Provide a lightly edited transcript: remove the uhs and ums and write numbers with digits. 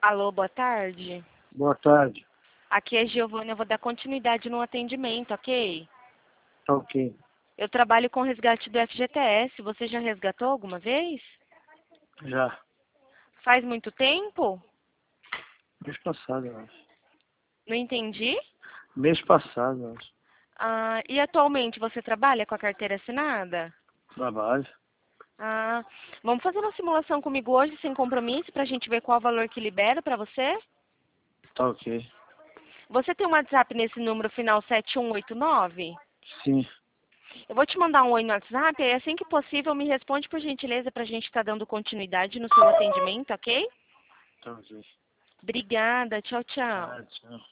Alô, boa tarde. Boa tarde. Aqui é Giovana, eu vou dar continuidade no atendimento, ok? Tá ok. Eu trabalho com resgate do FGTS. Você já resgatou alguma vez? Já. Faz muito tempo? Mês passado, eu acho. Não entendi. Mês passado, eu acho. E atualmente você trabalha com a carteira assinada? Trabalho. Ah, vamos fazer uma simulação comigo hoje sem compromisso para a gente ver qual o valor que libera para você? Tá ok. Você tem um WhatsApp nesse número final 7189? Sim. Eu vou te mandar um oi no WhatsApp e assim que possível me responde por gentileza para a gente estar dando continuidade no seu atendimento, ok? Tá ok. Obrigada, tchau, tchau. Ah, tchau.